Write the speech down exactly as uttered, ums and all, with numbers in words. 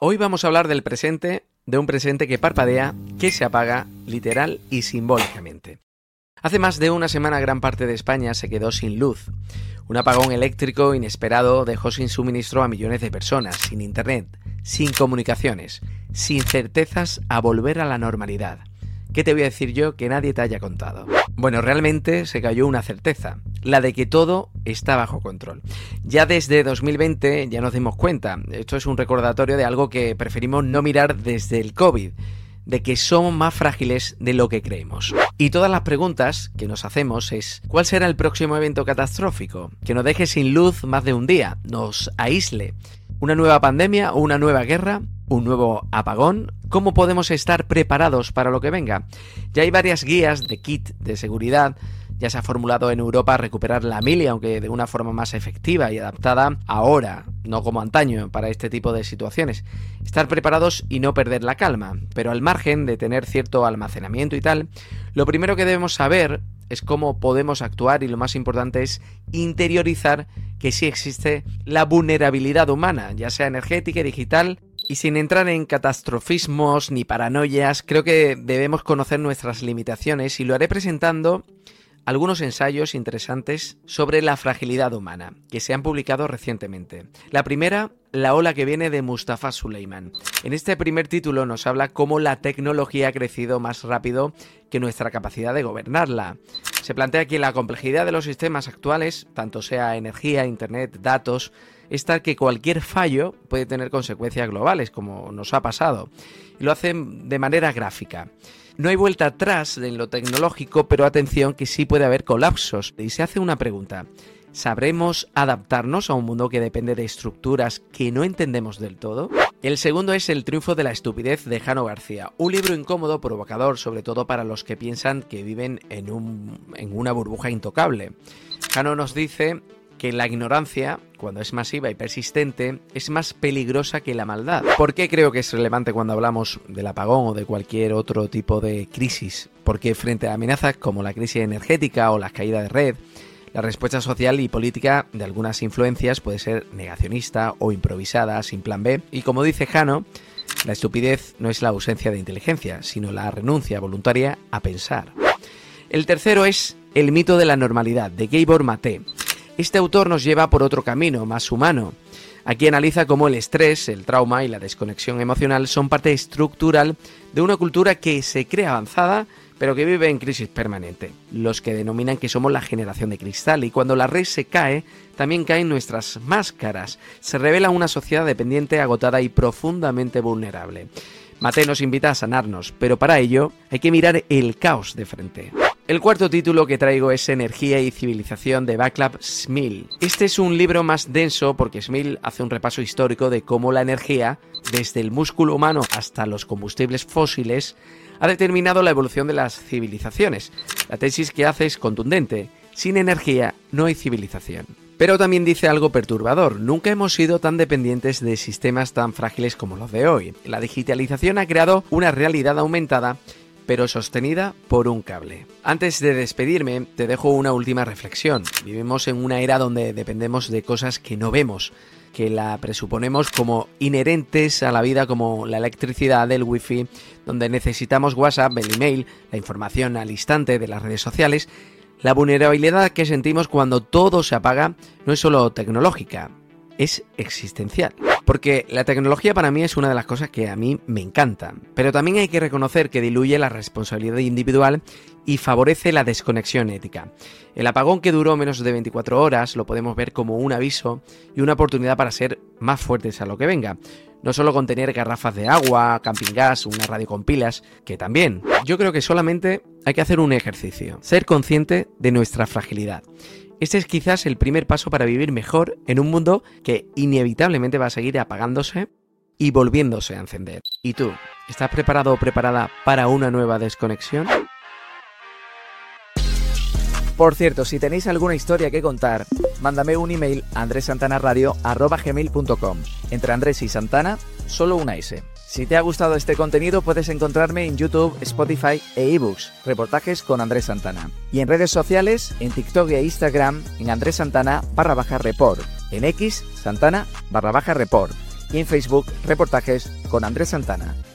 Hoy vamos a hablar del presente, de un presente que parpadea, que se apaga literal y simbólicamente. Hace más de una semana gran parte de España se quedó sin luz. Un apagón eléctrico inesperado dejó sin suministro a millones de personas, sin internet, sin comunicaciones, sin certezas a volver a la normalidad. ¿Qué te voy a decir yo que nadie te haya contado? Bueno, realmente se cayó una certeza, la de que todo está bajo control. Ya desde dos mil veinte ya nos dimos cuenta, esto es un recordatorio de algo que preferimos no mirar desde el COVID, de que somos más frágiles de lo que creemos. Y todas las preguntas que nos hacemos es, ¿cuál será el próximo evento catastrófico? Que nos deje sin luz más de un día, nos aísle. ¿Una nueva pandemia o una nueva guerra? ¿Un nuevo apagón? ¿Cómo podemos estar preparados para lo que venga? Ya hay varias guías de kit de seguridad. Ya se ha formulado en Europa recuperar la mili, aunque de una forma más efectiva y adaptada ahora, no como antaño, para este tipo de situaciones. Estar preparados y no perder la calma, pero al margen de tener cierto almacenamiento y tal, lo primero que debemos saber es cómo podemos actuar y lo más importante es interiorizar que sí existe la vulnerabilidad humana, ya sea energética y digital. Y sin entrar en catastrofismos ni paranoias, creo que debemos conocer nuestras limitaciones y lo haré presentando algunos ensayos interesantes sobre la fragilidad humana, que se han publicado recientemente. La primera, La ola que viene, de Mustafa Suleyman. En este primer título nos habla cómo la tecnología ha crecido más rápido que nuestra capacidad de gobernarla. Se plantea que la complejidad de los sistemas actuales, tanto sea energía, internet, datos, es tal que cualquier fallo puede tener consecuencias globales, como nos ha pasado. Y lo hacen de manera gráfica. No hay vuelta atrás en lo tecnológico, pero atención que sí puede haber colapsos. Y se hace una pregunta: ¿sabremos adaptarnos a un mundo que depende de estructuras que no entendemos del todo? El segundo es El triunfo de la estupidez, de Jano García. Un libro incómodo, provocador, sobre todo para los que piensan que viven en, un, en una burbuja intocable. Jano nos dice que la ignorancia, cuando es masiva y persistente, es más peligrosa que la maldad. ¿Por qué creo que es relevante cuando hablamos del apagón o de cualquier otro tipo de crisis? Porque frente a amenazas como la crisis energética o la caída de red, la respuesta social y política de algunas influencias puede ser negacionista o improvisada, sin plan B. Y como dice Jano, la estupidez no es la ausencia de inteligencia, sino la renuncia voluntaria a pensar. El tercero es El mito de la normalidad, de Gabor Maté. Este autor nos lleva por otro camino, más humano. Aquí analiza cómo el estrés, el trauma y la desconexión emocional son parte estructural de una cultura que se cree avanzada, pero que vive en crisis permanente. Los que denominan que somos la generación de cristal, y cuando la red se cae, también caen nuestras máscaras. Se revela una sociedad dependiente, agotada y profundamente vulnerable. Maté nos invita a sanarnos, pero para ello hay que mirar el caos de frente. El cuarto título que traigo es Energía y civilización, de Václav Smil. Este es un libro más denso porque Smil hace un repaso histórico de cómo la energía, desde el músculo humano hasta los combustibles fósiles, ha determinado la evolución de las civilizaciones. La tesis que hace es contundente: sin energía no hay civilización. Pero también dice algo perturbador: nunca hemos sido tan dependientes de sistemas tan frágiles como los de hoy. La digitalización ha creado una realidad aumentada, pero sostenida por un cable. Antes de despedirme, te dejo una última reflexión. Vivimos en una era donde dependemos de cosas que no vemos, que la presuponemos como inherentes a la vida, como la electricidad, el wifi, donde necesitamos WhatsApp, el email, la información al instante de las redes sociales. La vulnerabilidad que sentimos cuando todo se apaga no es solo tecnológica, es existencial. Porque la tecnología para mí es una de las cosas que a mí me encanta, pero también hay que reconocer que diluye la responsabilidad individual y favorece la desconexión ética. El apagón, que duró menos de veinticuatro horas, lo podemos ver como un aviso y una oportunidad para ser más fuertes a lo que venga. No solo con tener garrafas de agua, camping gas, una radio con pilas, que también. Yo creo que solamente hay que hacer un ejercicio: ser consciente de nuestra fragilidad. Este es quizás el primer paso para vivir mejor en un mundo que inevitablemente va a seguir apagándose y volviéndose a encender. ¿Y tú? ¿Estás preparado o preparada para una nueva desconexión? Por cierto, si tenéis alguna historia que contar, mándame un email a andresantanaradio arroba gmail punto com. Entre Andrés y Santana, solo una S. Si te ha gustado este contenido, puedes encontrarme en YouTube, Spotify e eBooks, reportajes con Andrés Santana. Y en redes sociales, en TikTok e Instagram, en Andrés Santana barra baja report, en X, Santana barra baja report. y en Facebook Reportajes con Andrés Santana.